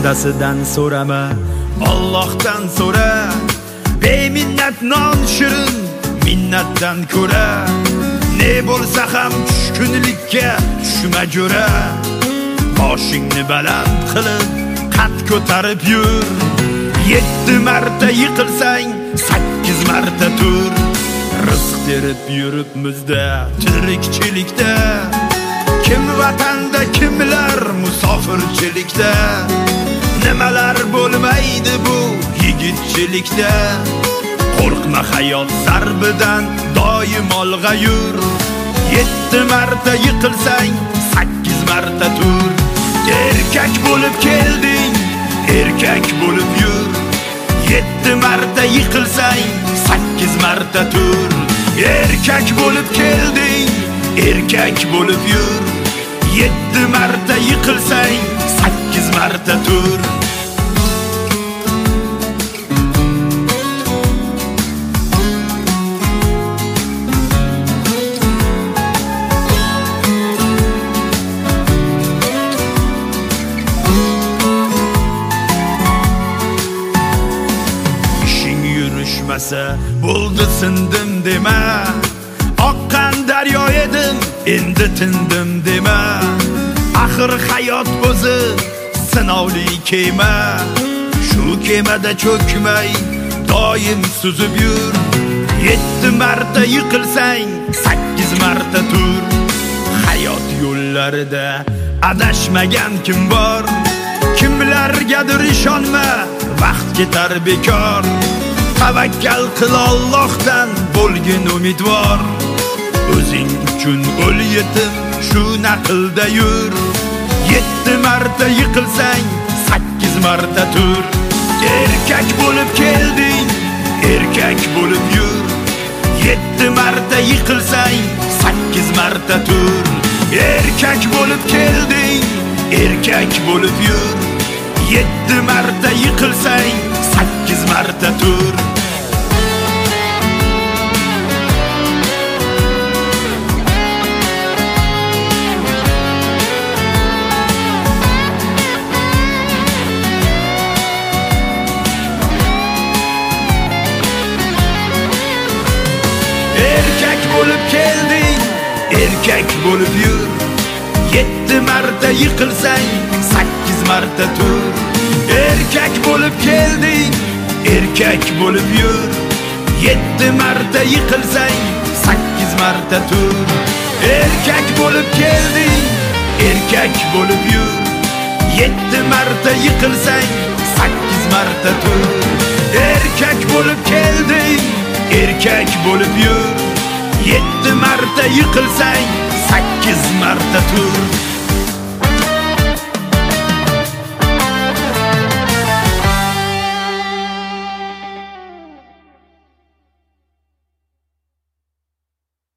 bandasidan so'rama, Allohdan so'ra. Beminnat non shirin, minnatdan ko'ra. Ne bo'lsa ham tushkunlikka tushma jo'ra. Boshingni baland qilib, qad ko'tarib yur. 7 marta yiqilsang, 8 marta tur. Rizq terib yuribmizda, tirikchilikda. Kim vatanda, kimlar musofirchilikda. Nimalar bo'lmaydi bu yigitchilikda. Qo'rqma hayot zarbidan, doim olg'a yur. 7 marta yiqilsang, 8 marta tur. Erkak bo'lib kelding, erkak bo'lib yur. 7 marta yiqilsang, 8 marta tur. Erkak bo'lib kelding, erkak bo'lib yur. 7 marta yiqilsang, 8 marta tur. Bo'ldi sindim dema, oqqan daryo edim, endi tindim dema. Axir hayot o'zi sinovli kema. Shu kemada cho'kmay, doim suzib yur. 7 marta yiqilsang, 8 marta tur. Hayot yo'llarida adashmagan kim bor? Kimlargadir ishonma, vaqt ketar bekor. Tavakkal qil Allohdan, bo'lgin umidvor. O'zing uchun o'l yetim, shu naqlda yur. 7 marta yiqilsang, 8 marta tur. Erkak bo'lib kelding, erkak bo'lib yur. 7 marta yiqilsang, 8 marta tur. Erkak bo'lib kelding, erkak bo'lib yur. 7 marta yiqilsang, 8 marta tur. Erkak bo'lib kelding, erkak bo'lib yur. 7 marta yiqilsang, 8 marta tur. Erkak bo'lib kelding, erkak bo'lib yur. 7 marta yiqilsang, 8 marta tur. Erkak bo'lib kelding, erkak bo'lib yur. 7 marta yiqilsang, 8 marta tur. Erkak bo'lib kelding, erkak bo'lib yur. 7 marta yiqilsang, 8 marta tur.